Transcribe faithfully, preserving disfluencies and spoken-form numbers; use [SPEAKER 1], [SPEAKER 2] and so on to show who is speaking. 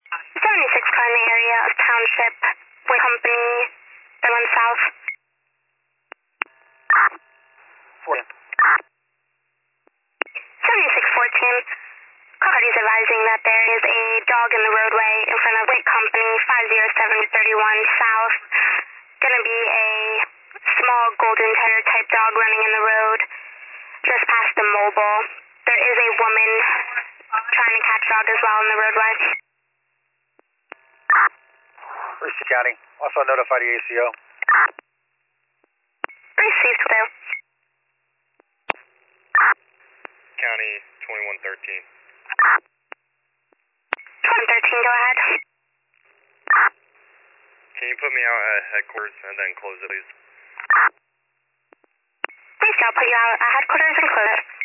[SPEAKER 1] seventy-six car in the area of Township, with company that went south.
[SPEAKER 2] fourteen.
[SPEAKER 1] seventy-six fourteen. Party's advising that there is a dog in the roadway in front of Wake Company, five oh seven thirty-one South. Gonna be a small golden terrier type dog running in the road, just past the mobile. There is a woman trying to catch dog as well in the roadway.
[SPEAKER 2] Receive County. Also notify the A C O.
[SPEAKER 1] Received, Will.
[SPEAKER 3] County twenty-one thirteen.
[SPEAKER 1] twenty thirteen, go ahead.
[SPEAKER 3] Can you put me out at headquarters and then close it, please?
[SPEAKER 1] Please, I'll put you out at headquarters and close it.